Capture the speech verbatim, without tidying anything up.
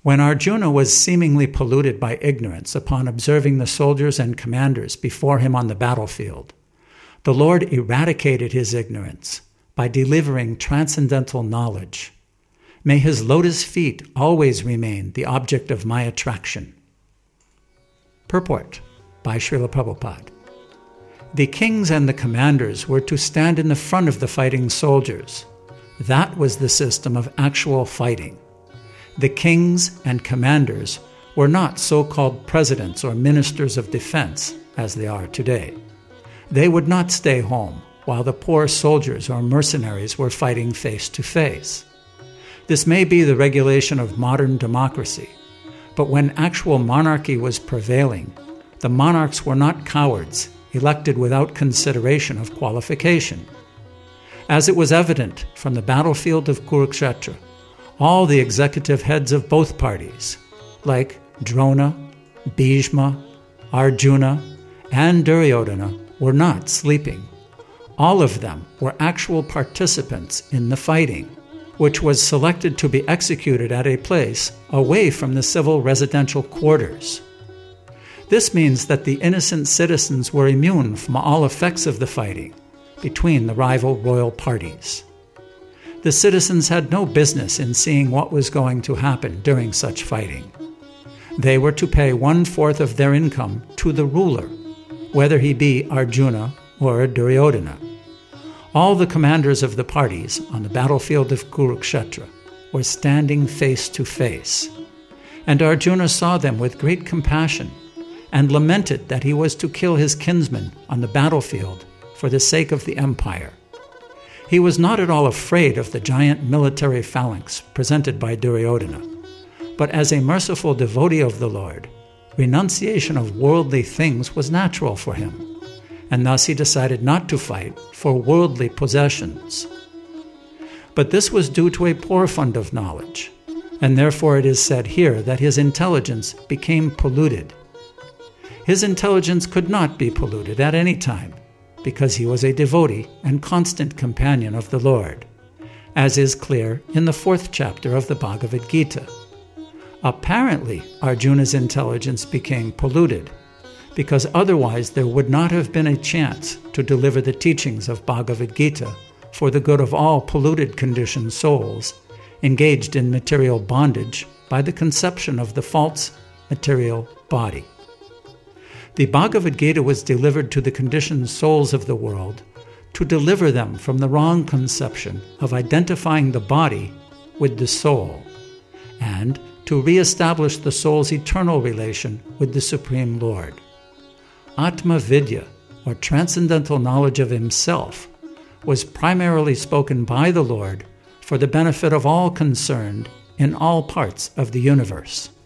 When Arjuna was seemingly polluted by ignorance upon observing the soldiers and commanders before him on the battlefield, the Lord eradicated his ignorance by delivering transcendental knowledge. May his lotus feet always remain the object of my attraction. Purport by Srila Prabhupada. The kings and the commanders were to stand in the front of the fighting soldiers. That was the system of actual fighting. The kings and commanders were not so-called presidents or ministers of defense as they are today. They would not stay home while the poor soldiers or mercenaries were fighting face to face. This may be the regulation of modern democracy, but when actual monarchy was prevailing, the monarchs were not cowards, elected without consideration of qualification. As it was evident from the battlefield of Kurukshetra, all the executive heads of both parties, like Drona, Bhishma, Arjuna, and Duryodhana, were not sleeping. All of them were actual participants in the fighting, which was selected to be executed at a place away from the civil residential quarters. This means that the innocent citizens were immune from all effects of the fighting between the rival royal parties. The citizens had no business in seeing what was going to happen during such fighting. They were to pay one-fourth of their income to the ruler, whether he be Arjuna or Duryodhana. All the commanders of the parties on the battlefield of Kurukshetra were standing face to face, and Arjuna saw them with great compassion and lamented that he was to kill his kinsman on the battlefield for the sake of the empire. He was not at all afraid of the giant military phalanx presented by Duryodhana, but as a merciful devotee of the Lord, renunciation of worldly things was natural for him, and thus he decided not to fight for worldly possessions. But this was due to a poor fund of knowledge, and therefore it is said here that his intelligence became polluted. His intelligence could not be polluted at any time, because he was a devotee and constant companion of the Lord, as is clear in the fourth chapter of the Bhagavad Gita. Apparently, Arjuna's intelligence became polluted, because otherwise there would not have been a chance to deliver the teachings of Bhagavad Gita for the good of all polluted conditioned souls engaged in material bondage by the conception of the false material body. The Bhagavad Gita was delivered to the conditioned souls of the world to deliver them from the wrong conception of identifying the body with the soul, and to re-establish the soul's eternal relation with the Supreme Lord. Atma Vidya, or transcendental knowledge of himself, was primarily spoken by the Lord for the benefit of all concerned in all parts of the universe.